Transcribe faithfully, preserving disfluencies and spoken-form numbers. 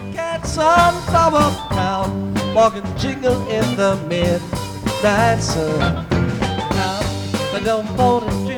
Cats on top of town, walking jingle in the midnight sun. Now, they don't want to